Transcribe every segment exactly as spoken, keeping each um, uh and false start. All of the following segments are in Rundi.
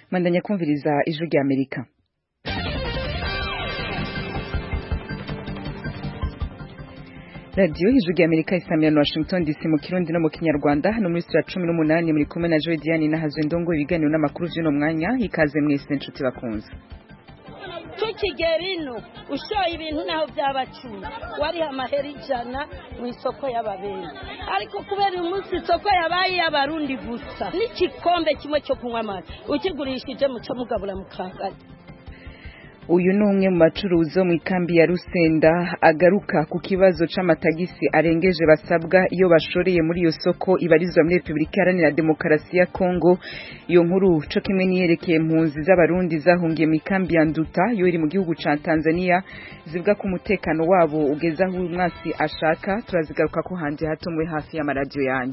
Mandanya kumviriza ijwi rya Amerika. Radio ijwi rya Amerika isamira na Washington D C mu Kirundi no mu Kinyarwanda hano muri sura cumi n'umunani muri kumwe na Joy Diane na Hazwe Ndongo ibiganiro n'amakuru vy'uno mwanya ikaze mwese nshuti bakunze. Tukigerino ushoye ibintu naho byabacumi wari amahera ijana mu isoko y'ababera ariko kubera umunsi isoko yabaye y'abarundi gusa n'ikikombe kimwe cyo kunywa amazi ukigurishije mu cyo mugabura mukangana. Uyu numwe mu bacuruzi mu ikambi ya Rusenda agaruka ku kibazo c'amatagisi arengeje basabwa iyo bashoreye muri iyo soko ibarizwa muri Republika Iharanira Demokarasi ya Kongo. Iyo nkuru co kimwe niyerekeye impunzi z'abarundi zahungiye mu ikambi ya Nduta yo iri mu gihugu ca Tanzania zivuga ko umutekano wabo ugeza aho umwasi ashaka. Turazigaruka ko hanje hato muri hafi ya radio yanyu.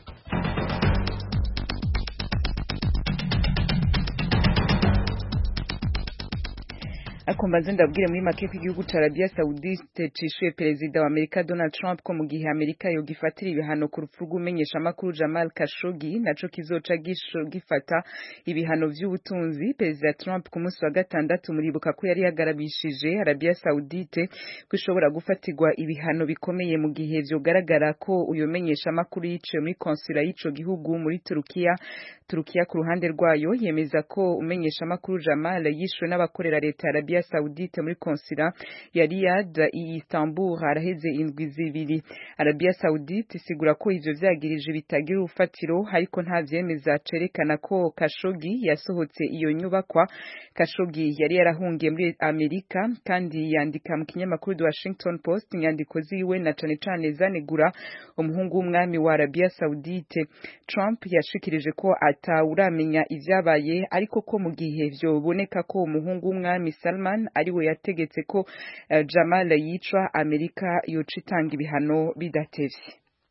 Akombaze ndabwire muri make kw'igihugu ca Arabia Saudite cishuye perezida wa Amerika Donald Trump ko mu gihe Amerika yo gifatira ibihano ku rupfu rw'umenyesha makuru Jamal Khashoggi naco kizoca gifata ibihano vy'ubutunzi. Perezida Trump ku munsi wa gatandatu muribuka ko yari yagarabishije Arabia Saudite kwishobora gufatirwa ibihano bikomeye mu gihe vyogaragara ko uyo menyesha makuru yiciwe muri konsula y'ico gihugu muri Turukiya. Turukiya ku ruhande rwayo yemeza ko umenyesha makuru Jamal yishwe n'abakorera leta ya Arabia Saudite muri konsula ya Riyadh i Istanbul haraheze indwi zibiri. Arabia Saudite isigura ko ivyo vyagirije bitagira urufatiro ariko nta vyemeza cerekana ko Khashoggi yasohotse iyo nyubakwa. Khashoggi yari yarahungiye muri Amerika kandi yandika mu kinyamakuru The Washington Post inyandiko ziwe na cane cane zanegura umuhungu w'umwami wa Arabia Saudite. Trump yashikirije ko atawuramenya ivyabaye ariko ko mu gihe vyoboneka ko umuhungu w'umwami Salman ariwe yategetse ko uh, Jamal yicwa Amerika yoca itanga ibihano bidatevye.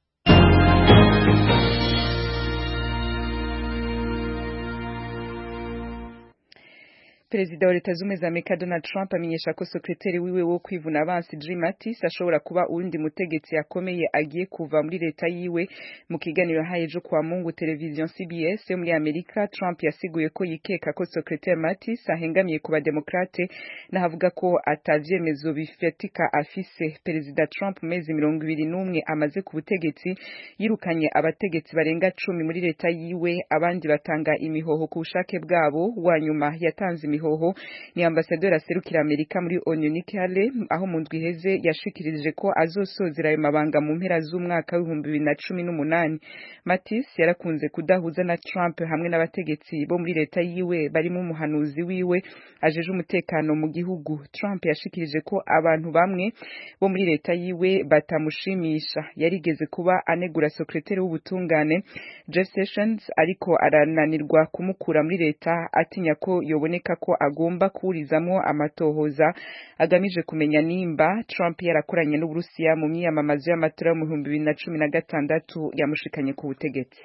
Perezida wa Leta Zunze za Amerika Donald Trump amenyesha ko sekreteri wiwe wo kwivuna abansi Jim Mattis ashobora kuba uwundi mutegetsi akomeye agiye kuva muri leta yiwe. Mu kiganiro hayejo kwa Mungu television C B S yo muri Amerika, Trump yasiguye ko yikeka ko sekreteri Mattis ahengamiye ku bademokrate nahavuga ko atavyemezo bifatika afise. Perezida Trump mezi mirongo ibiri n'umwe amaze ku butegetsi yirukanye abategetsi barenga cumi muri leta yiwe, abandi batanga imihoho ku bushake bwabo. Wanyuma yatanze imihoho ni ambasaderi aserukira Amerika muri ONU Nikki Haley aho mu ndwi iheze yashikirije ko azosozera ayo mabanga mu mpera z'umwaka w'ibihumbi bibiri na cumi n'umunani. Mattis yarakunze kudahuza na Trump hamwe n'abategetsi bo muri leta yiwe barimo umuhanuzi wiwe ajeje umutekano mu gihugu. Trump yashikirije ko abantu bamwe bo muri leta yiwe batamushimisha. Yarigeze kuba anegura sekreteri w'ubutungane Jeff Sessions ariko arananirwa kumukura muri leta atinya ko yoboneka ko agomba kurizamo amatohoza agamije kumenya nimba Trump yarakoranye n'Uburusiya mu myiyamamazo y'amatora mu bihumbi bibiri na cumi na gatandatu yamushikanye ku butegetsi.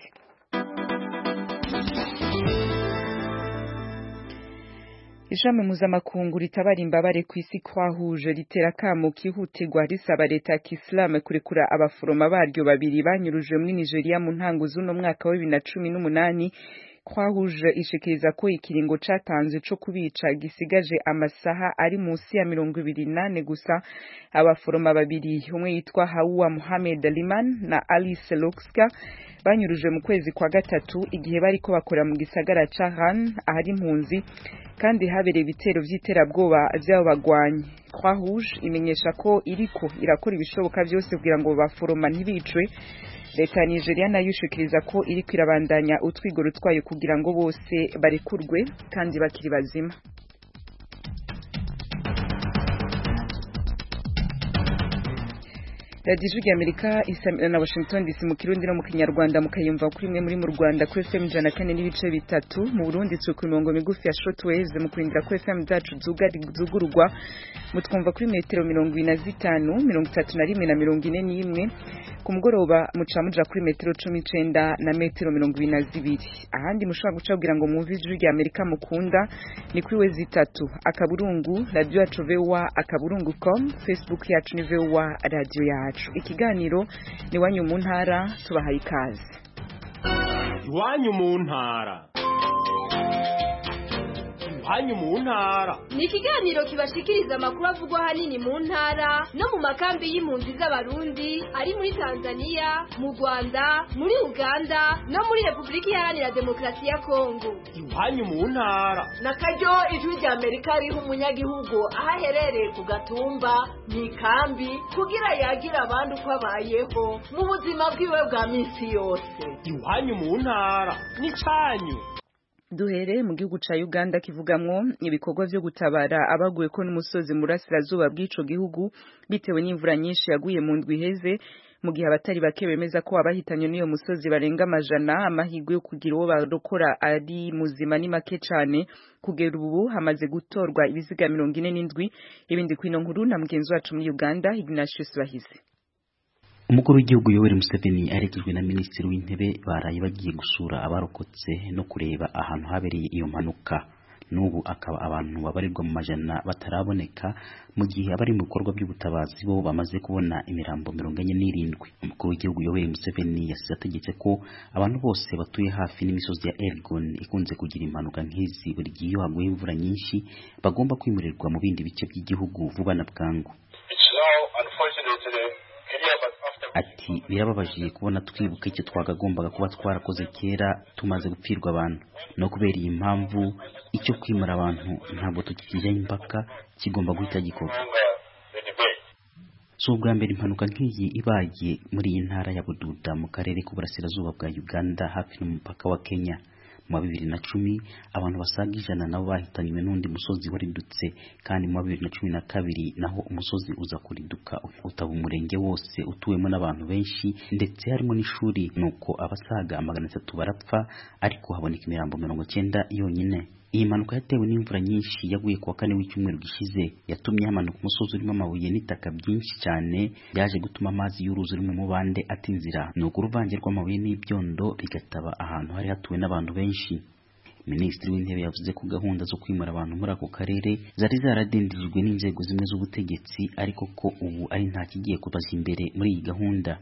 Ishami mpuzamakungu ritabara imbabare ku isi Croix Rouge ritera kamo kihutirwa risaba leta ya Islam kurekura abaforoma baryo babiri banyurujwe muri Nigeria mu ntango z'uno mwaka wa bibiri na cumi n'umunani. Croix Rouge ishikiriza ko ikiringo catanze co kubica gisigaje amasaha ari munsi ya mirongo ibiri nane gusa. Abaforoma babiri umwe yitwa Hawa Mohamed Liman na Alice Lokska banyurujwe mu kwezi kwa gatatu igihe bariko bakora mu gisagara ca Han ahari impunzi kandi habereye ibitero vy'iterabwoba vy'abagwanyi. Croix Rouge imenyesha ko iriko irakora ibishoboka vyose kugira ngo baforoma ntibicwe. Leta ya Nigeria nayo ishikiriza ko iri kwirabandanya utwigoro twayo kugira ngo bose barekurwe kandi bakiri bazima. Radio Ijwi rya Amerika isamira na Washington D C mu Kirundi no mu Kinyarwanda mukayumva kuri mwe muri mu Rwanda ku F M ijana na kane n'ibice bitatu, mu Burundi turi ku mirongo migufi ya shortwaves mu kurindira ko F M zacu zugurugwa mutwumva kuri metero mirongo ine na zitanu, mirongo itatu na rimwe na mirongo ine n'imwe. Ku mugoroba muca muja kuri metero cumi n'icenda na metero mirongo ibiri na zibiri. Ahandi mushobora guca kugira ngo mwumve Ijwi rya Amerika mukunda ni kuri wezi itatu akaburungu radio yacu V O A akaburungu com, Facebook yacu ni V O A radio yacu. Ikiganiro ni wanyu mu ntara tubahaye ikaze. Iwanyu mu ntara. iwanyu mu ntara. Ni ikiganiro kibashikiriza amakuru avugwa hanini mu ntara no mu makambi y'impunzi z'abarundi ari muri Tanzania, mu Rwanda, muri Uganda no muri Republika Iharanira Demokarasi ya Kongo. Iwanyu mu ntara. Nakaryo ijwi rya Amerika riha umunyagihugu ahaherereye ku gatumba mu ikambi kugira yagira abandi uko abayeho mu buzima bwiwe bwa minsi yose. Iwanyu mu ntara n'icanyu. Duhere mu gihugu ca Uganda kivugamwo ibikorwa vyo gutabara abaguye ko n'umusozi murasirazuba bw'ico gihugu bitewe n'imvura nyinshi yaguye mu ndwi heze, mu gihe abatari bake bemeza ko abahitanye n'iyo musozi barenga amajana. Amahirwe yo kugira uwo barokora ari muzima ni make cane. Kugera ubu hamaze gutorwa ibiziga mirongo ine n'indwi. Ibindi kwino nkuru na mugenzi wacu muri Uganda Ignatius Bahizi. Umukuru w'igihugu Yoweri Museveni arekejwe na Minisitiri w'Intebe baraye bagiye gusura abarokotse no kureba ahantu habereye iyo mpanuka. N'ubu akaba abantu babarirwa mu majana bataraboneka, mu gihe abari mu bikorwa by'ubutabazi bo bamaze kubona imirambo mirongo enye n'irindwi. Umukuru w'igihugu Yoweri Museveni yasize ategetse ko abantu bose batuye hafi n'imisozi ya Elgon ikunze kugira impanuka nk'izi buri gihe iyo haguye imvura nyinshi bagomba kwimurirwa mu bindi bice by'igihugu vuba na bwangu. Ati birababaje kubona twibuka icyo twagagombaga kuba twarakoze kera tumaze gupfirwa abantu, no kubera iyi mpamvu icyo kwimura abantu ntabwo tukijyaho impaka, kigomba guhita gikorwa. So ubwa mbere impanuka nk'iyi ibaye muri iyi ntara ya Bududa mu karere k'uburasirazuba bwa Uganda hafi n'umupaka wa Kenya. Mu bibiri na cumi abantu basaga ijana nabo bahitanywe n'undi musozi waridutse, kandi mu bibiri na cumi na kabiri naho umusozi uza kuriduka utaba umurenge wose utuwemo n'abantu benshi ndetse harimo n'ishuri, nuko abasaga magana atatu barapfa ariko haboneka imirambo mirongo cyenda yonyine. Iyi mpanuka yatewe n'imvura nyinshi yaguye kuwa kane w'icyumweru gishize yatumye hamanuka umusozi urimo amabuye n'itaka byinshi cyane, byaje gutuma amazi y'uruzi uri mu mubande atinzira, nuko uruvange rw'amabuye n'ibyondo bigataba ahantu hari hatuwe n'abantu benshi. Minisitiri w'Intebe yavuze ko gahunda zo kwimura abantu muri ako karere zari zaradindirijwe n'inzego zimwe z'ubutegetsi, ariko ko ubu ari nta kigiye kubaza imbere muri iyi gahunda.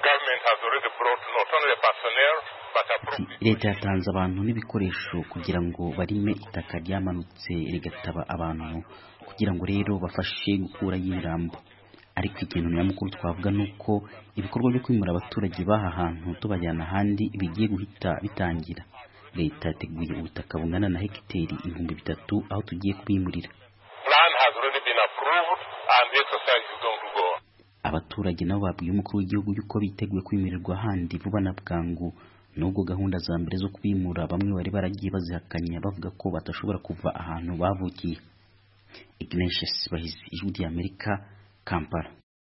Leta yatanze abantu n'ibikoresho kugira ngo barime itaka ryamanutse rigataba abantu, kugira ngo rero bafashe gukura y'imirambo. Ariko ikintu nyamukuru twavuga nuko ibikorwa byo kwimura abaturage baha hantu tubajyana ahandi bigiye guhita bitangira. Leta yateguye ubutaka bungana na hegiteri ibihumbi bitatu aho tugiye kubimurira. Abaturage nabo babwiye umukuru w'igihugu yuko biteguye kwimurirwa ahandi vuba na bwangu, nubwo gahunda za mbere zo kwimura bamwe bari baragiye bazihakanya bavuga ko batashobora kuva ahantu bavukiye. Ignatius Bahizi, Ijwi ry'Amerika, Kampala.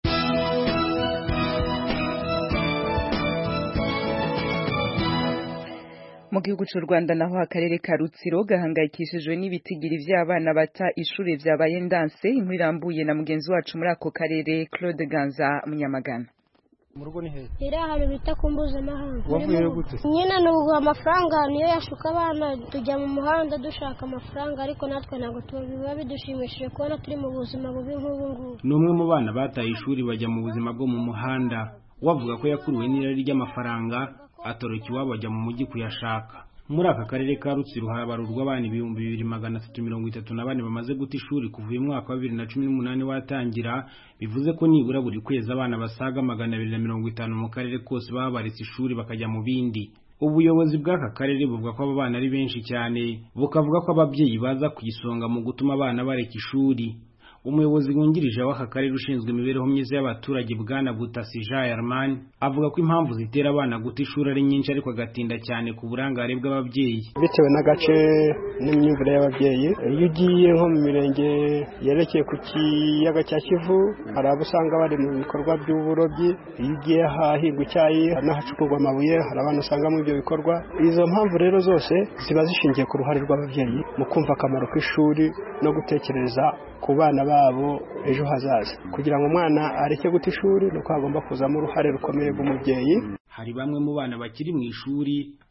Mu gihugu cy'u Rwanda naho akarere ka Rutsiro gahangayikishijwe n'ibitigiri by'abana bata ishuri vyabaye ndanse. Inkuru irambuye na mugenzi wacu muri ako karere Claude Ganza Munyamagana. Mu rugo ni hehe? Ira hari bita kumbuza mahanga. Wavuye gute? Nyina n'ubwo amafaranga niyo yashuka abana tujya mu muhanda dushaka amafaranga, ariko natwe ntago tubiba bidushimishije kubona turi mu buzima bubi nk'ubu ngubu. N'umwe mu bana bataye ishuri bajya mu buzima bwo mu muhanda, wavuga ko yakuruwe n'irari ry'amafaranga atoroka iwabo ajya mu mujyi kuyashaka. Muri aka karere ka Rutsiro harabarurwa abana ibihumbi bibiri magana atatu mirongo itatu na bane bamaze guta ishuri kuva uyu mwaka wa bibiri na cumi n'umunani watangira, bivuze ko nibura buri kwezi abana basaga magana abiri na mirongo itanu mu karere kose baba baretse ishuri bakajya mu bindi. Ubuyobozi bw'aka karere buvuga ko aba bana ari benshi cyane, bukavuga ko ababyeyi baza ku isonga mu gutuma abana bareka ishuri. Umuyobozi wungirije w'aka karere ushinzwe imibereho myiza y'abaturage Bwana Butasi Jean Herman avuga ko impamvu zitera abana guta ishuri ari nyinshi, ariko agatinda cyane ku burangare bw'ababyeyi bitewe n'agace n'imyumvire y'ababyeyi. Iyo ugiye nko mu mirenge yerekeye ku kiyaga cya Kivu hari abo usanga bari mu bikorwa by'uburobyi, iyo ugiye ahahingwa icyayi n'ahacukurwa amabuye hari abana usanga muri ibyo bikorwa. Izo mpamvu rero zose ziba zishingiye ku ruhare rw'ababyeyi mu kumva akamaro k'ishuri no gutekereza ku bana babo ejo hazaza. Kugira ngo umwana areke guta ishuri nuko agomba kuzamo uruhare rukomeye rw'umubyeyi. Hari bamwe mu bana bakiri mu ishuri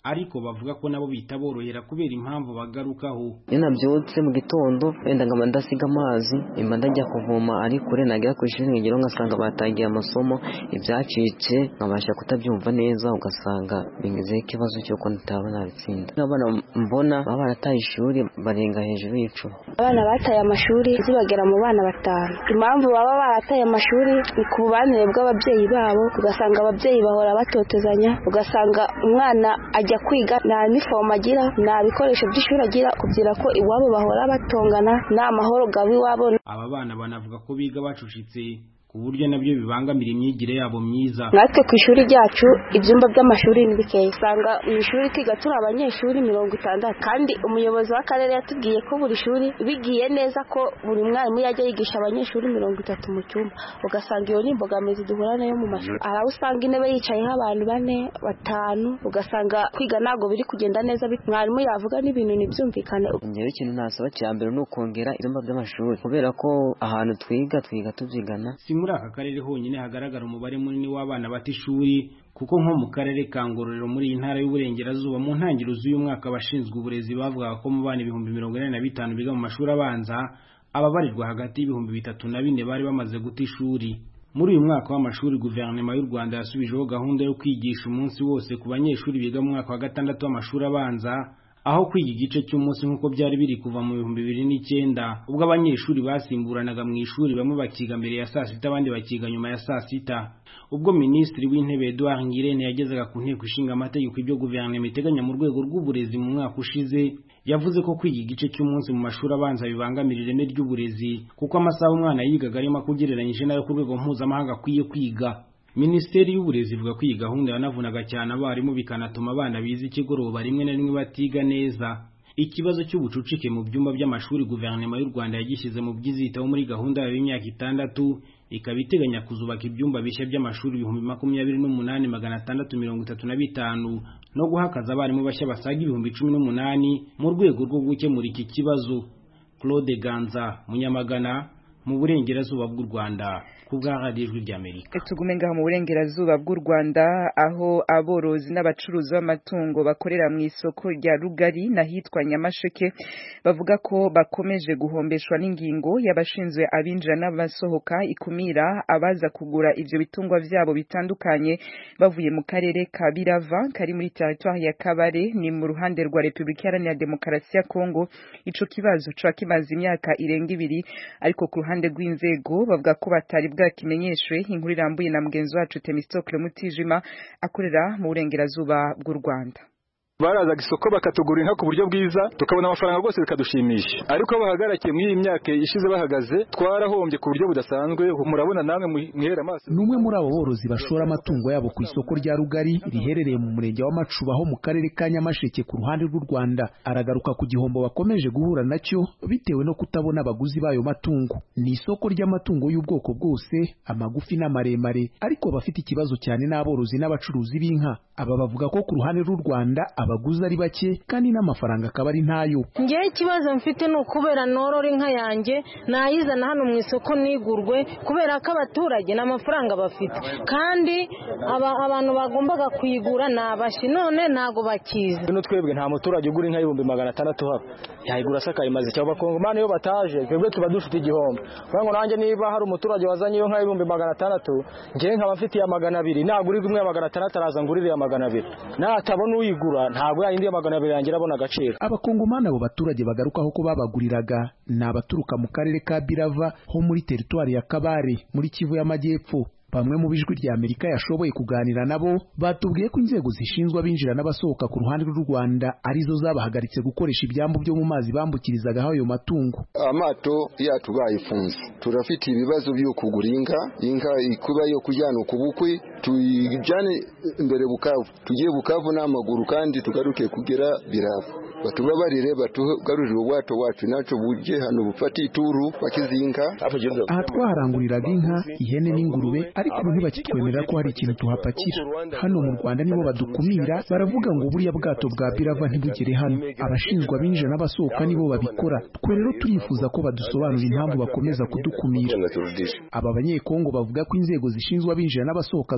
ariko bavuga ko nabo bitaborohera kubera impamvu bagarukaho. Iyo nabyutse mu gitondo wenda ngama ndasiga amazi imba ndajya kuvoma ari kure nagera ku ishuri ngiro ngasanga batangiye amasomo ibyacitse nkabasha kutabyumva neza ugasanga bingeze ikibazo cyo ko ntabona bitsinda. Abana mbona baba barataye ishuri barenga hejuru y'icumi. Abana bataye amashuri zibagera mu bana batanu. Impamvu baba barataye amashuri ni ku bubanire bw'ababyeyi babo, ugasanga ababyeyi bahora batotezanya, ugasanga umwana ajya kwiga nta uniform agira, nta bikoresho by'ishuri agira, kugira ko iwabo bahora batongana nta mahoro gabi iwabo. Aba bana banavuga ko biga bacucitse ku buryo nabyo bibangamira imyigire yabo myiza. Natwe ku ishuri ryacu ibyumba by'amashuri ni bikeya, usanga mu ishuri twiga turi abanyeshuri mirongo itandatu, kandi umuyobozi w'akarere yatubwiye ko buri shuri bigiye neza ko buri mwarimu yajya yigisha abanyeshuri mirongo itatu mu cyumba, ugasanga iyo ni imbogamizi duhura nayo mu mashuri. Aha usanga intebe yicayeho abantu bane batanu, ugasanga kwiga ntabwo biri kugenda neza, mwarimu yavuga n'ibintu ntibyumvikane. Ngewe ikintu nasaba cya mbere ni ukongera ibyumba by'amashuri, kubera ko ahantu twiga twiga tubyigana. Muri aka karere honyine hagaragara umubare munini w'abana bata ishuri, kuko nko mu karere ka Ngororero muri iyi ntara y'uburengerazuba mu ntangiriro z'uyu mwaka abashinzwe uburezi bavugaga ko mu bana ibihumbi mirongo ine na bitanu biga mu mashuri abanza ababarirwa hagati y'ibihumbi bitatu na bine bari bamaze guta ishuri. Muri uyu mwaka w'amashuri guverinoma y'u Rwanda yasubijeho gahunda yo kwigisha umunsi wose ku banyeshuri biga mu mwaka wa gatandatu w'amashuri abanza, aho kwiga igice cy'umunsi nk'uko byari biri kuva mu bihumbi bibiri n'icyenda ubwo abanyeshuri basimburanaga mu ishuri, bamwe bakiga mbere ya saa sita abandi bakiga nyuma ya saa sita. Ubwo Minisitiri w'Intebe Edouard Ngirente yagezaga ku nteko ishinga amategeko ibyo guverinoma iteganya mu rwego rw'uburezi mu mwaka ushize, yavuze ko kwiga igice cy'umunsi mu mashuri abanza bibangamira ireme ry'uburezi, kuko amasaha umwana yigaga arimo kugereranyije nayo ku rwego mpuzamahanga akwiye kwiga. Minisiteri y'uburezi ivuga ko iyi gahunda yanavunaga cyane abarimu bikanatuma abana bize ikigoroba rimwe na rimwe batiga neza. Ikibazo cy'ubucucike mu byumba by'amashuri guverinoma y'u Rwanda yagishyize mu byizitaho muri gahunda y'imyaka itandatu, ikaba iteganya kuzubaka ibyumba bishya by'amashuri ibihumbi makumyabiri n'umunani magana atandatu mirongo itatu na bitanu no guhakaza abarimu bashya basaga ibihumbi cumi n'umunani mu rwego rwo gukemura iki kibazo. Claude Ganza, Munyamagana, mu burengerazuba bw'u Rwanda. Kubw'aradijwi ry'Amerika. Tugume ngaho mu burengerazuba bw'u Rwanda aho aborozi n'abacuruzi b'amatungo bakorera mu isoko rya Rugari nahitwa Nyamasheke bavuga ko bakomeje guhombeshwa n'ingingo y'abashinzwe abinjira n'abasohoka ikumira abaza kugura ivyo bitungwa vyabo bitandukanye bavuye mu karere ka Birava kari muri territoire ya Kabare ni mu ruhande rwa Republika Iharanira Demokarasi ya Kongo. Ico kibazo cyo kimaze imyaka irenga ibiri, ariko ku ruhande rw'inzego bavuga ko batari bwakimenyeshwe. Inkuru irambuye na mugenzi wacu Temistokle Mutijima akorera mu burengerazuba bw'u Rwanda. Barazaga isoko bakatugura inka ku buryo bwiza tukabona amafaranga rwose bikadushimisha, ariko bahagarakiye muri iyi myaka ishize bahagaze twarahombye ku buryo budasanzwe. Murabona namwe mwihera amaso. Numwe muri abo borozi bashora amatungo yabo ku isoko rya Rugari riherereye mu murenge wa Macuba ho mu karere ka Nyamasheke ku ruhande rw'u Rwanda, aragaruka ku gihombo bakomeje guhura nacyo bitewe no kutabona abaguzi bayo matungo. Ni isoko ry'amatungo y'ubwoko bwose, amagufi n'amaremare, ariko bafite ikibazo cyane n'aborozi n'abacuruzi b'inka. Aba bavuga ko ku ruhande rw'u Rwanda abaguzi ari bake kandi n'amafaranga akaba ari ntayo. Ngewe ikibazo mfite ni ukubera norora inka yanjye nayizana hano mu isoko nigurwe, kubera ko abaturage n'amafaranga bafite kandi aba, abantu bagombaga kuyigura nabashi none ntago bakiza. Bino twebwe nta muturage ugura inka y'ibihumbi magana atandatu haba yayigura sakayimaze cyangwa bakongomane iyo bataje twebwe tuba dufite igihombo. Ngo nanjye niba hari umuturage wazanye iyo nka y'ibihumbi magana atandatu ngewe nkaba mfite ya magana abiri nagura imwe ya magana atandatu araza ngurire ya magana abiri, natabona uyigura ntabwo yayindi ya magana abiri yangira abona agaciro. Abakongomani abo baturage bagarukaho ko babaguriraga ni abaturuka mu karere ka Birava ho muri teritwari ya Kabare muri Kivu y'Amajyepfo. Bamwe mu bijwi rya Amerika yashoboye kuganira nabo batubwiye ko inzego zishinzwe abinjira n'abasohoka ku ruhande rw'u Rwanda arizo zabahagaritse gukoresha ibyambu byo mu mazi bambukirizaga ayo matungo. Amato yacu bayifunze, turafite ibibazo byo kugura inka inka ikuba yo kujyana ku bukwe tuyijyane imbere Bukavu, tugiye Bukavu n'amaguru kandi tugaruke kugera Birava. Batubabarire batugarurire ubwato wacu naco buje hano bufati ituru bakizinka. Aha twaharanguriraga inka, ihene n'ingurube, ariko ubu ntibakitwemerera ko hari ikintu tuhapakira. Hano mu Rwanda nibo badukumira, baravuga ngo buriya bwato bwa Birava ntibugere hano, abashinzwe abinjira n'abasohoka nibo babikora. Twe rero turifuza ko badusobanurira impamvu bakomeza kudukumira. Aba banyekongo bavuga ko inzego zishinzwe abinjira n'abasohoka z'u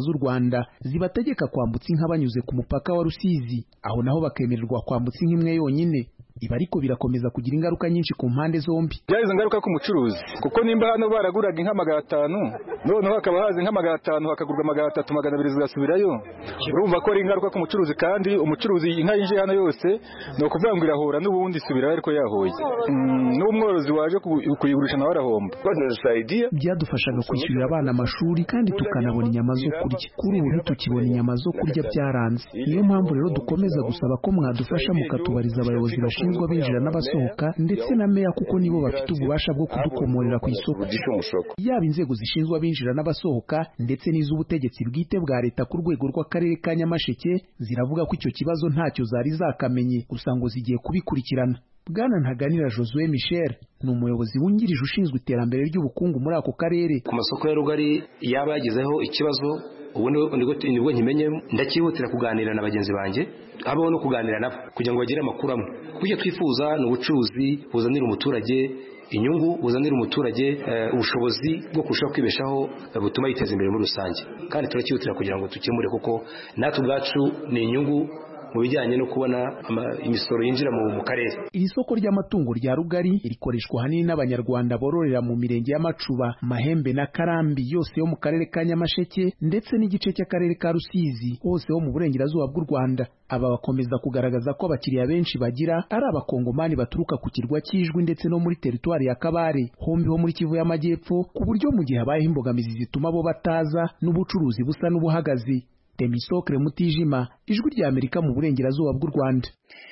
z'u Rwanda zibategeka kwambutsa inka banyuze ku mupaka wa Rusizi, aho naho bakemererwa kwambutsa inka imwe yonyine. Ibi ariko birakomeza kugira ingaruka nyinshi ku mpande zombi. Byagize ingaruka ku mucuruzi kuko nimba hano baraguraga inka magana atanu noneho hakaba hazi inka magana atanu hakagurwa magana atatu magana abiri zigasubirayo, urumva ko ari ingaruka ku mucuruzi, kandi umucuruzi inka yinje hano yose no kuvuga ngo irahura n'ubundi isubirayo ariko yahoye. Mm, n'umworozi waje kuyigurisha nawe arahomba. Byadufashaga kwishyurira abana amashuri kandi tukanabona inyama zo kurya. Kuri ubu tukibona inyama zo kurya byaranze. Niyo mpamvu rero dukomeza gusaba ko mwadufasha mukatubariza abayobozi bashinzwe binjira n'abasohoka ndetse na meya kuko nibo bafite ububasha bwo kudukomorera ku isoko. Yaba inzego zishinzwe abinjira n'abasohoka ndetse n'iz'ubutegetsi bwite bwa leta ku rwego rw'akarere ka Nyamasheke ziravuga ko icyo kibazo ntacyo zari zakamenye, gusa ngo zigiye kubikurikirana. Bwana Ntaganira Josue Michel ni umuyobozi wungirije ushinzwe iterambere ry'ubukungu muri ako karere. Ku masoko ya Rugari yaba yagezeho ikibazo ubundi nibwo nkimenye ndakihutira kuganira na bagenzi banjye, habaho no kuganira nabo kugira ngo bagire amakuru amwe. Kujya twifuza ni ubucuruzi buzanira umuturage inyungu, buzanira umuturage ubushobozi bwo kurushaho kwibeshaho butuma yiteza imbere muri rusange, kandi turakihutira kugira ngo tukemure kuko natwe ubwacu ni inyungu mu bijyanye no kubona imisoro yinjira mu karere. Iri soko ry'amatungo rya Rugari rikoreshwa hanini n'abanyarwanda bororera mu mirenge y'Amacuba, Mahembe na Karambi yose yo mu karere ka Nyamasheke ndetse n'igice cy'akarere ka Rusizi hose ho mu burengerazuba bw'u Rwanda. Aba bakomeza kugaragaza ko abakiriya benshi bagira ari abakongomani baturuka ku kirwa cy'Ijwi ndetse no muri teritwari ya Kabare hombi ho muri Kivu y'Amajyepfo, ku buryo mu gihe habayeho imbogamizi zituma bo bataza n'ubucuruzi busa n'ubuhagaze. Demisokre Mutijima, Ijwi rya Amerika mu burengerazuba bw'u Rwanda.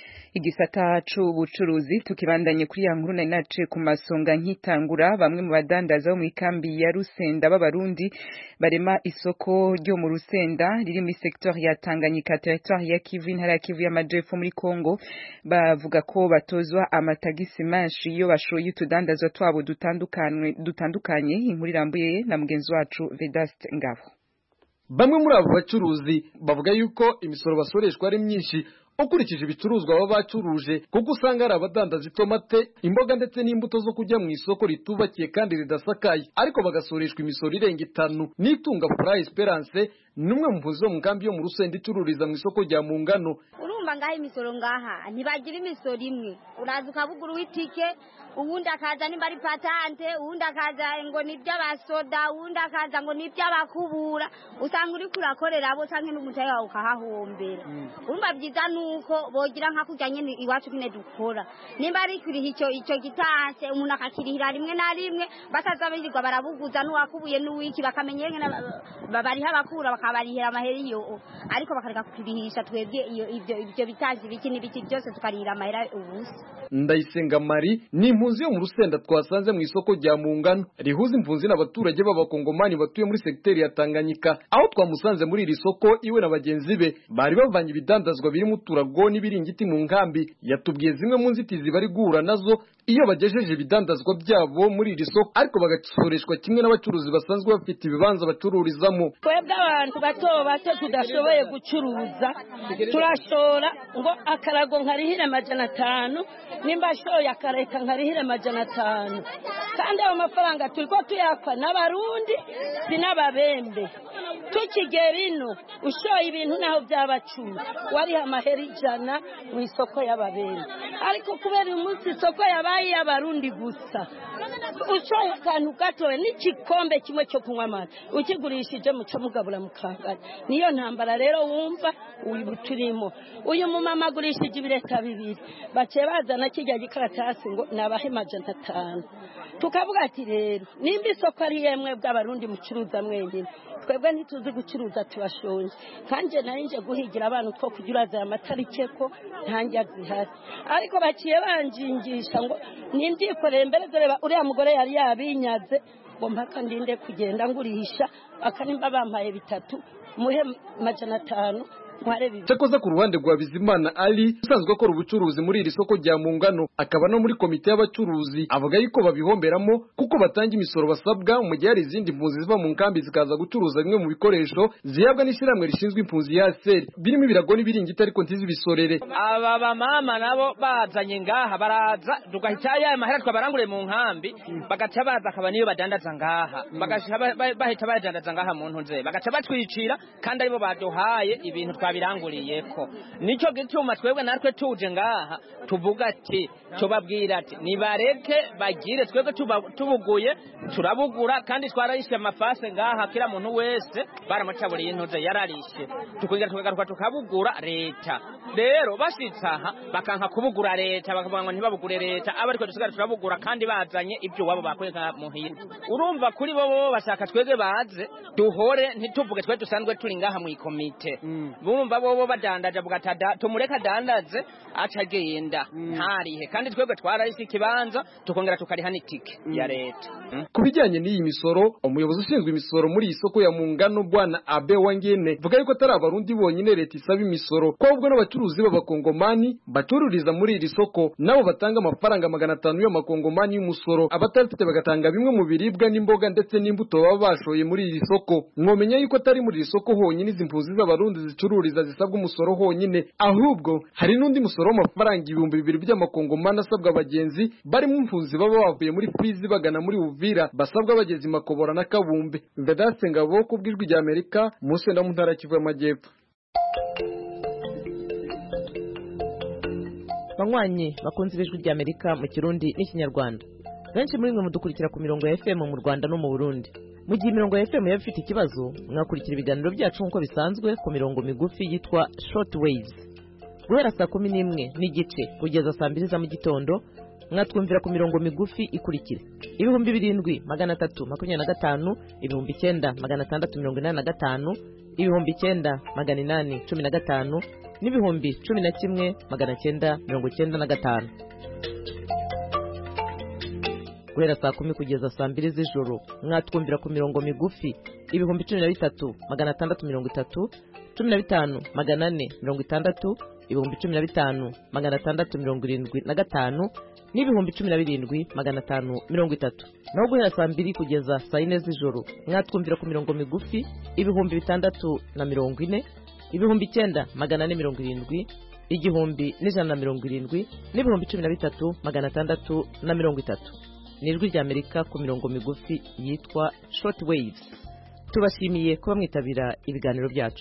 Igisata c'ubucuruzi tukibandanye kuri ya nkuru nari naciye ku masonga nkitangura. Bamwe mu badandaza bo mu ikambi ya Rusenda b'Abarundi barema isoko ryo mu Rusenda riri muri secteur ya Tanganyika, territoire ya Kivu, intara ya Kivu y'Amajepfo muri Kongo, bavuga ko batozwa amatagisi menshi iyo bashoye utudandazwa twabo dutandukanye dutandukanye. Inkuru irambuye na mugenzi wacu Vedaste Ngabo. Bamwe muri abo bacuruzi bavuga yuko imisoro basoreshwa ari myinshi ukurikije ibicuruzwa baba bacuruje, kuko usanga ari abadandaza itomate, imboga ndetse n'imbuto zo kujya mu isoko ritubakiye kandi ridasakaye, ariko bagasoreshwa imisoro irenga itanu. Nitunga Furaha Esperance numwe mu mpuzi wo mu kambi yo mu Rusenda icururiza mu isoko rya Mungano. Urumva ngaho imisoro ngaha ntibagira imisoro imwe, uraza ukabugura witike, uwundi akaza nimba ari patante, uwundi akaza ngo ni by'abasoda, uwundi akaza ngo ni by'abakubura, usanga uri kurakorera abo canke n'umutayi wawe ukahahombera. Urumva byiza nuko bogira nka kujya nyene iwacu kine dukora, nimba ari kuriha icyo icyo gitase umuntu akakirihira rimwe na rimwe, bataza birirwa barabuguza n'uwakubuye n'uwiki bakamenye ngene babariha bakura bakabarihira amaheri yo, ariko bakareka kukirihisha twebwe iyo ibyo ibyo bitazi biki n'ibiki byose tukarihira amahera ubusa. Ndayisenga Mari ni impunzi yo mu Rusenda twasanze mu isoko rya Mungano rihuza impunzi n'abaturage b'abakongomani batuye muri sekiteri ya Tanganyika, aho twamusanze muri iri soko iwe na bagenzi be bari bavanye ibidandazwa biri mu turago n'ibiringiti mu nkambi. Yatubwiye zimwe mu nzitizi bari guhura nazo iyo bagejeje ibidandazwa byabo muri iri soko, ariko bagasoreshwa kimwe n'abacuruzi basanzwe bafite ibibanza bacururizamo. Twebwe abantu bato bato tudashoboye gucuruza turashora ngo akarago nkarihira amajana atanu, nimba shoya akareka nkarihira amajana atanu, kandi ayo mafaranga turiko tuyakwa n'Abarundi si n'Ababembe. Tukigera ino ushoye ibintu naho byabacumi wariha amahera ijana mu isoko y'Ababembe, ariko kubera uyu munsi isoko yabaye y'Abarundi gusa, ushoye akantu gatoye n'igikombe kimwe cyo kunywa amata ukigurishije muco mugabura mukanganya. Niyo ntambara rero wumva uyu turimo. Uyu mumama agurishije ibireta bibiri, bace bazana kijya gikaratasi ngo nabahe amajana atanu. Tukavuga ati rero nimba isoko ari yemwe bw'Abarundi mucuruza mwenyine, twebwe ntituzi gucuruza tubashonje, kanje narinje guhigira abantu two kujuraza amatarike ko ntanjya zihari, ariko baciye banjingisha ngo nindikoreye mbere dore uriya mugore yari yabinyaze ngo mpaka ndinde kugenda ngurisha, akanimba bampaye bitatu muhe majana atanu cyakoze ku ruhande rwa Bizimana Ali usanzwe akora ubucuruzi muri iri soko rya Mungano akaba no muri komite y'abacuruzi avuga yuko babihomberamo kuko batanga imisoro basabwa mu gihe hari izindi mpunzi ziva mu nkambi zikaza gucuruza bimwe mu bikoresho zihabwa n'ishyirahamwe rishinzwe impunzi ya seri birimo ibirago n'ibiringiti ariko ntizi bisorere. Aba bamama nabo bazanye ngaha baraza tugahita ya mahera twabarangure mu nkambi bagaca baza akaba niyo badandaza ngaha bagaca bahita badandaza ngaha mu ntunze bagaca batwicira kandi aribo baduhaye ibintu twabiranguriyeko. Nico gituma twebwe natwe tuje ngaha tuvuga ati tubabwira ati nibareke bagire twebwe tubuguye turabugura kandi twararishe amafase ngaha kila muntu wese baramacaburiye intuze yararishe tukugira tukagaruka tukabugura leta. Rero bashitsaha bakanka kubugura leta bakavuga ngo ntibabugure leta abariko dusigara turabugura kandi bazanye ibyo wabo bakwega muhira. Urumva kuri bo bo bashaka twege baze duhore ntituvuge twe dusanzwe turi ngaha mu ikomite. Urumva bo bo badandaje bugatada tumureka dandaze acagenda ntarihe kandi twebwe twarahise ikibanza tukongera tukariha n'itike ya leta. Kubijyanye n'iyi misoro umuyobozi ushinzwe imisoro muri isoko ya Mungano bwana Abe Wangene vuga yuko atari abarundi bonyine leta isaba imisoro ko ahubwo n'abacuruzi b'abakongomani bacururiza muri iri soko nabo batanga amafaranga magana atanu y'amakongomani y'umusoro abatarifite bagatanga bimwe mu biribwa n'imboga ndetse n'imbuto baba bashoye muri iri soko. Mwomenya yuko atari muri iri soko honyine izi mpunzi z'abarundi zicururiza zisabwa umusoro honyine ahubwo hari n'undi musoro w'amafaranga ibihumbi bibiri by'amakongomani asabwa abagenzi barimo impunzi baba bavuye muri Fizi bagana muri Uvira basabwa bageze Makobora na Kabumbe. Vedaste Ngabo kubw'ijwi rya Amerika Musenda mu ntara Kivu y'Amajyepfo. Banywanyi bakunze ibijwi rya Amerika mu Kirundi n'Ikinyarwanda benshi muri mwe mudukurikira ku mirongo ya F M mu Rwanda no mu Burundi. Mu gihe mirongo ya F M yaba ifite ikibazo mwakurikira ibiganiro byacu nk'uko bisanzwe ku mirongo migufi yitwa short waves guhera saa kumi n'imwe n'igice kugeza saa mbiri za mu gitondo. Mwatwumvira ku mirongo migufi ikurikira ibihumbi birindwi magana atatu makumyabiri na gatanu, ibihumbi icyenda magana atandatu mirongo inani na gatanu, ibihumbi icyenda magana inani cumi na gatanu n'ibihumbi cumi na kimwe magana cyenda mirongo cyenda na gatanu. Guhera saa kumi kugeza saa mbiri z'ijoro mwatwumvira ku mirongo migufi ibihumbi cumi na bitatu magana atandatu mirongo itatu, cumi na bitanu magana ane mirongo itandatu, ibihumbi cumi na bitanu magana atandatu mirongo irindwi na gatanu n'ibihumbi cumi na birindwi magana atanu mirongo itatu. Naho guhera saa mbiri kugeza saa yine z'ijoro mwatwumvira ku mirongo migufi ibihumbi bitandatu na mirongo ine, ibihumbi icyenda magana ane mirongo irindwi, igihumbi n'ijana na mirongo irindwi n'ibihumbi cumi na bitatu magana atandatu na mirongo itatu. Ni ijwi rya Amerika ku mirongo migufi yitwa short waves. Tubashimiye kuba mwitabira ibiganiro byacu.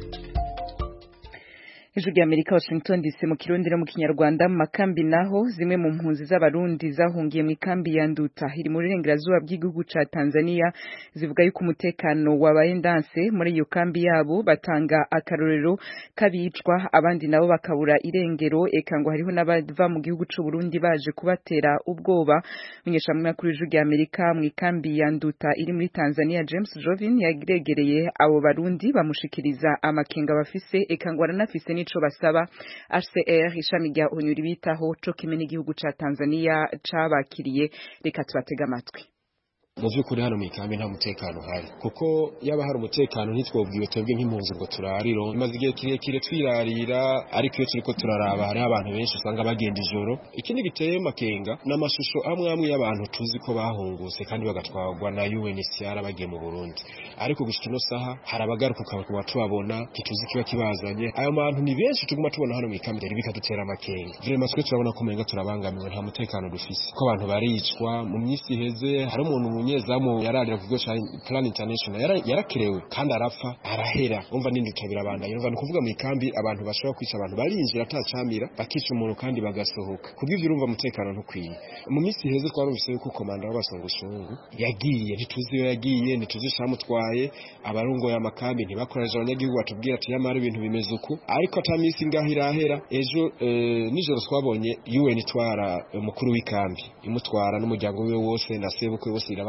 Ijwi rya Amerika Washington D C mu Kirundi no mu Kinyarwanda. Mu makambi naho zimwe mu mpunzi z'abarundi zahungiye mu ikambi ya Nduta iri mu burengerazuba bw'igihugu ca Tanzania zivuga yuko umutekano wabaye ndanse muri iyo kambi yabo. Batanga akarorero kabicwa abandi nabo bakabura irengero, eka ngo hariho n'abava mu gihugu c'u Burundi baje kubatera ubwoba. Menyesha mu makuru y'Ijwi rya Amerika mu ikambi ya Nduta iri muri Tanzania James Jovin yagiregereye abo barundi bamushikiriza amakenga bafise, eka ngo aranafise ico basaba. H C R ishami rya O N U bitaho co kimwe n'igihugu ca Tanzania cabakiriye. Reka tubatega amatwi. Mu by'ukuri hano mu ikambi nta mutekano hari kuko yaba hari umutekano ntitwobwiwe twebwe nk'impunzi ngo turariro. Imaze igihe kirekire twirarira ariko iyo turiko turaraba hari abantu benshi usanga bagenda ijoro. Ikindi giteye makenga n'amashusho amwe amwe y'abantu tuzi ko bahunguse kandi bagatwagwa na U N H C R bagiye mu Burundi, ariko gushika ino saha hari abagaruka kuba tubabona kituzi kiba kibazanye. Ayo bantu ni benshi tuguma tubona hano mu ikambi rero bikadutera amakenga. Vraiment twe turabona ko menga turabangamiwe, nta mutekano dufise ko abantu baricwa. Mu myisi heze hari umuntu umunyezamu yararira ku gosha Plan International yarakirewe kandi arapfa arahera. Umva nindi tabira abanda yumva no kuvuga mu ikambi abantu bashobora kwica abantu barinjira atacamira bakica umuntu kandi bagasohoka. Kubw'ivyo urumva umutekano ntukwiye. Mu misi heze twarumvise yuko komanda w'abasongushungu yagiye, ntituzi yo yagiye, ntituzi shamutwaye. Abarungo ya makambi ntibakoraje abanyagihugu batubwira ati yamara ibintu bimeze uko, ariko atamisi ngahirahera. Ejo eh, nijoro twabonye U N twara umukuru w'ikambi imutwara n'umuryango we wose na sebukwe wose iraba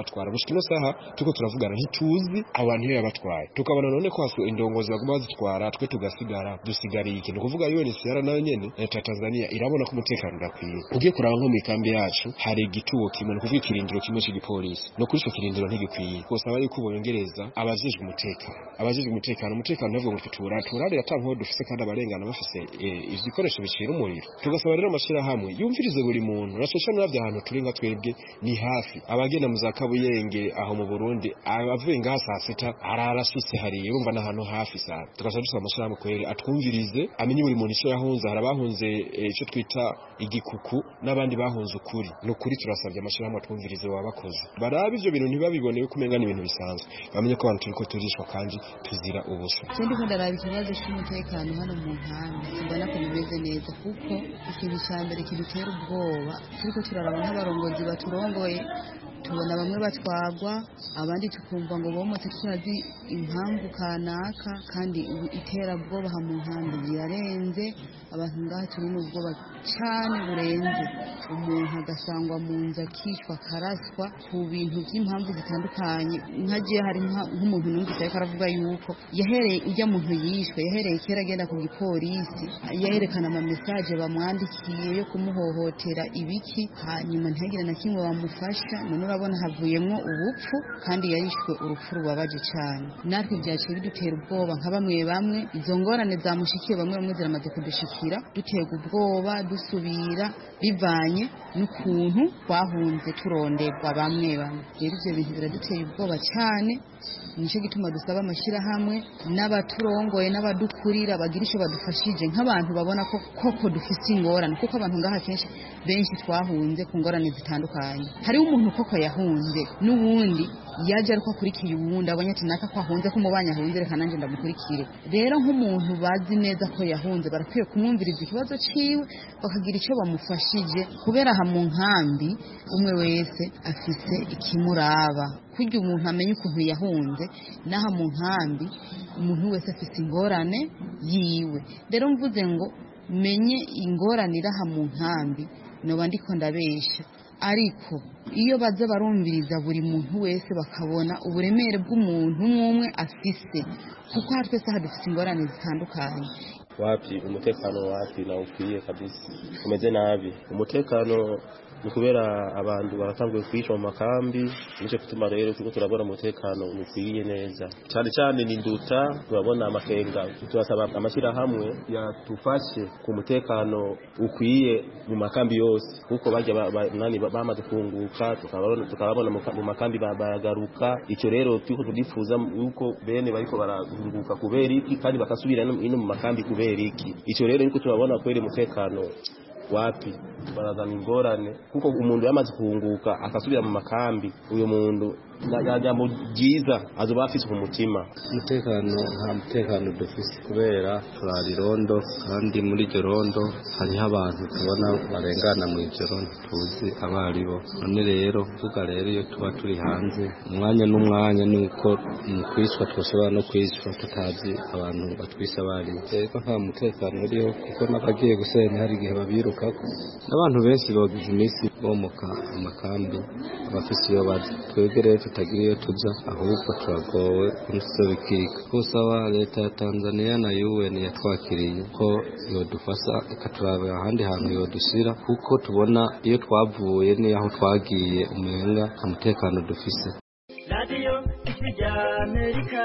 yabatwara gushika ino saha tuko turavugana ntituzi abantu iyo yabatwaye tukabona none ko hasu indongozi baguma bazitwara twe tugasigara dusigariye ikintu kuvuga U N H C R nayo nyene leta ya Tanzania irabona ko umutekano udakwiye ugiye kuraba nko mu ikambi yacu hari igituwo kimwe no kuvuga ikirindiro kimwe cy'igipolisi no kuri ico kirindiro ntigikwiye kose abari ko bongereza abajejwe umutekano abajejwe umutekano umutekano navuga ngo tutura turare yatanko dufise kandi abarengana bafise ibikoresho bicira umuriro tugasaba rero amashira hamwe yumvirize buri muntu rashesha n'avya ahantu turi nka twebwe ni hafi abagenda mu zakabuyenge aho mu Burundi abavuye ngaha saa sita ararashitse hari urumva n'ahantu hafi sana tugasaba dusaba amashira hamwe kwere atwumvirize amenye buri muntu ico yahunze harabahunze ico twita igikuku n'abandi bahunze ukuri no kuri turasabye amashira hamwe atwumvirize wabakoze barabe ivyo bintu ntibabibone yuko umenga n'ibintu bisanzwe bamenye ko abantu turiko turishwa kandi tuzira ubusa kandi ko ndaraba ikibazo cy'umutekano hano mu nkambi mbona ko bimeze neza kuko ikintu cya mbere kidutera ubwoba turiko turaraba nk'abarongozi baturongoye tubona bamwe batwagwa abandi tukumva ngo bomotse tutazi impamvu kanaka kandi iterabwoba ha mu nkambi birarenze abantu ngaha turi n'ubwoba cyane burenze umuntu agasangwa mu nzu akicwa akaraswa ku bintu by'impamvu zitandukanye nkagiye hari nk'umuntu numvise ariko aravuga yuko yahereye ujya muntu yishwe yahereye kera agenda ku gipolisi yerekana ama message bamwandikiye yo kumuhohotera ibiki hanyuma ntihagire na kimwe bamufasha none urabona havuyemo ubupfu kandi yarishwe urupfu rubabaje cyane natwe byaciye bidutera ubwoba nka bamwe bamwe izo ngorane zamushikiye bamwe bamwe ziramaze kudushikira dutega ubwoba dusubira bivanye n'ukuntu twahunze turonderwa bamwe bamwe rero ivyo bintu biraduteye ubwoba cyane nico gituma dusaba amashira hamwe n'abaturongoye n'abadukurira bagira ico badufashije nk'abantu babona ko koko dufise ingorane kuko abantu ngaha kenshi benshi twahunze ku ngorane zitandukanye hari umuntu koko yahunze n'ubundi yaje ariko akurikiye uwundi abonye ati naka ko ahunze ko mubanya ahunze reka nanje ndamukurikire rero nk'umuntu bazi neza ko yahunze barakwiye kumwumviriza ikibazo ciwe bakagira ico bamufashije kubera aha mu nkambi umwe wese afise ikimuraba kugira umuntu amenye ukuntu yahunze naha mu nkambi umuntu wese afise ingorane yiwe rero mvuze ngo menye ingorane iraha mu nkambi noba ndiko ndabesha ariko iyo baza barumviriza buri muntu wese bakabona uburemere bw'umuntu umwe afise kuko hari twese hadufise ingorane zitandukanye wapi umutekano wapi na ukwiye kabisa umeze nabi umutekano ni kubera abantu baratanguye kwishwa mu makambi nico gituma rero tuko turabona umutekano ukwiye neza cyane cyane ni nduta turabona amakenga turasaba amashira hamwe yatufashe ku mutekano ukwiye mu makambi yose kuko bajya nani bamaze kunguka tukabona tukabona mu makambi baragaruka icyo rero tuko tudifuza uko bene bariko barahunguka kubera iki kandi bakasubira ino mu makambi kubera iki icyo rero niko turabona kwere umutekano wapi barazana ingorane kuko umuntu yamaze kuhunguka akasubira mu makambi uyo muntu yajambo byiza azoba afise ku mutima umutekano nta mutekano dufise kubera turarirondo kandi muri iryo rondo hariho abantu tubona barengana mu ijoro tuzi abaribo none rero vuga rero iyo tuba turi hanze umwanya n'umwanya nuko mu kwishwa twashobora no kwishwa tutazi abantu batwisa abaribo rero nta mutekano uriho kuko n'abagiye gusenya hari igihe babirukako n'abantu benshi bogize iminsi bomoka amakambi abafise iyo bazi twebwe rero tutagira iyo tuja ahubwo turagowe kusobikika kusaba leta ya Tanzania na U N yatwakiriye ko yodufasha ikaturaba ahandi hantu yodushira kuko tubona iyo twavuye ni aho twagiye umenga nta mutekano dufise Radio Ijwi Amerika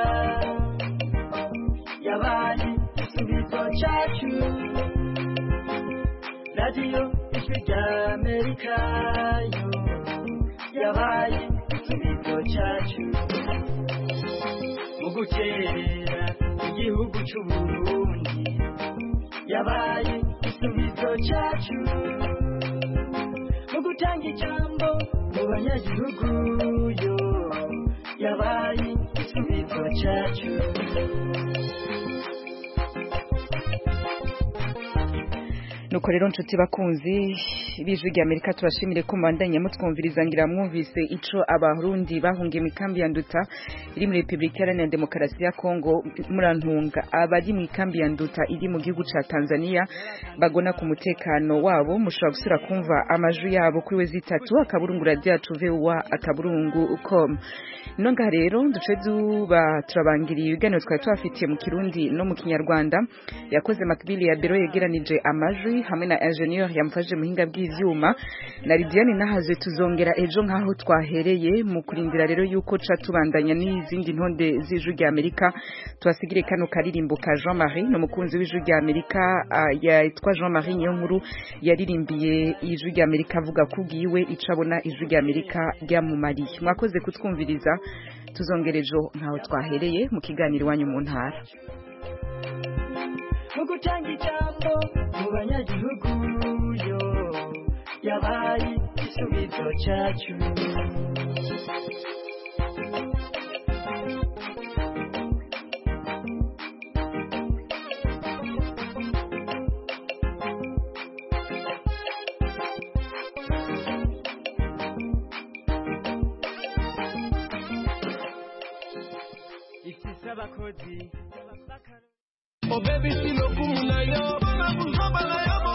yabaye igisubizo cyacu Radio Ijwi Amerika yo yabaye igisubizo cyacu mu gukerera igihugu cy'u Burundi yabaye igisubizo cyacu mu gutanga ijambo mu banyagihugu yo yabaye igisubizo cyacu nuko rero nshuti bakunzi b'ijwi rya Amerika tubashimire ko mbandanya mutwumviriza ngira mwumvise ico abarundi bahungiye mu kambi ya Nduta iri muri Republika Iharanira Demokarasi ya Kongo murantunga abari mu kambi ya Nduta iri mu gihugu ca Tanzania bagona ku mutekano wabo mushobora gusura kumva amajwi yabo kuri we zitatu akaburungu radio yacu V O A akaburungu com nonga rero duce duba turabangiriye ibiganiro twari twafitiye mu Kirundi no mu Kinyarwanda yakoze Makbili ya Bero yegeranije amajwi hamwe na ingenieur yamfashe muhinga bw'ivyuma na Lidiane nahaze tuzongera ejo nkaho twahereye mu kurindira rero yuko ca tubandanya n'izindi ntonde z'ijwi rya Amerika twasigire kano karirimbo ka Jean-Marie no mukunzi w'ijwi rya Amerika uh, yitwa Jean-Marie Nyonkuru yaririmbiye ijwi rya Amerika avuga kugiwe icabona ijwi rya Amerika ryamumariye mwakoze kutwumviriza tuzongera ejo nkaho twahereye mu kiganiro wanyu mu ntara mugutanga ijambo mu banyagihugu yo yabaye igisubizo cyacu Oh baby, si lo kumuna yo, babu haba na yo.